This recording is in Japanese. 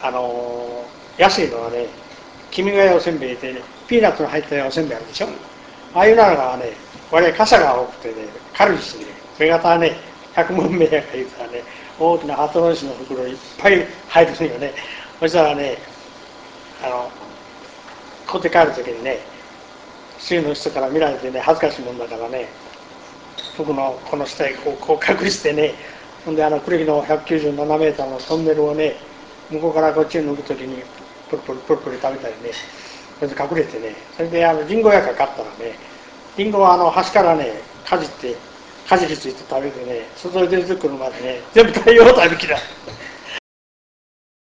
安いのはね、君が代おせんべいで、ね、ピーナッツの入ったおせんべいあるでしょ。ああいうのがね、割合傘が多くてね、軽いしね、目型はね、100問目やから言うたらね、大きなハトノリスの袋いっぱい入るのよね。そしたらね、買って帰る時にね、周囲の人から見られてね、恥ずかしいもんだからね、僕のこの下へこう隠してね、ほんで呉木の197メーターのトンネルをね、向こうからこっちに抜く時にプルプルプルプル食べたりね、それで隠れてね、それでリンゴやか買ったらね、リンゴは端からねかじってかじりついて食べてね、外へ出てくるまでね全部大量食べきら